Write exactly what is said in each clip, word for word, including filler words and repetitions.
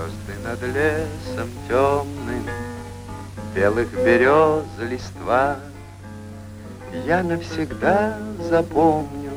Звезды над лесом темным, белых берез листва, я навсегда запомню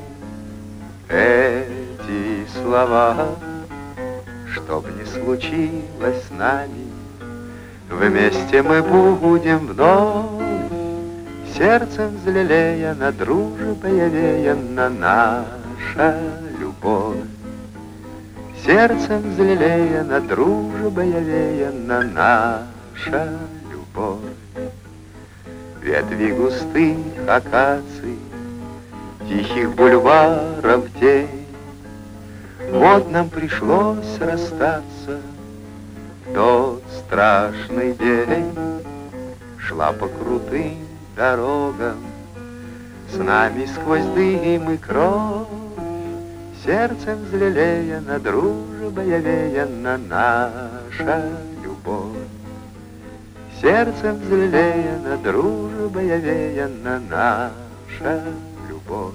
эти слова. Что б ни случилось с нами, вместе мы будем вновь, сердцем взлелея на дружбой овеяна наша любовь. Сердцем взлелея на дружбой овеяна наша любовь. Ветви густых акаций, тихих бульваров тень, вот нам пришлось расстаться в тот страшный день. Шла по крутым дорогам, с нами сквозь дым и кровь, сердцем взлелея на дружбой овеяна наша любовь. Сердцем взлелея на дружбой овеяна наша любовь.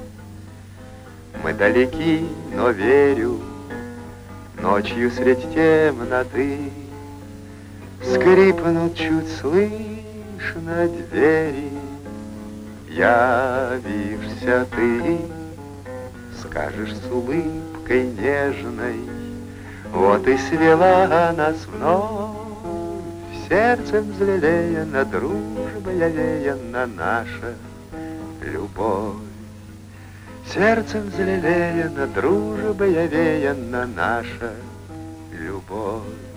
Мы далеки, но верю, ночью средь темноты скрипнут чуть слышно двери. Явишься ты, скажешь с улыбкой нежной, вот и свела нас вновь, сердцем взлелея на дружбой овеяна наша любовь. Сердцем взлелея на дружбой овеяна наша любовь.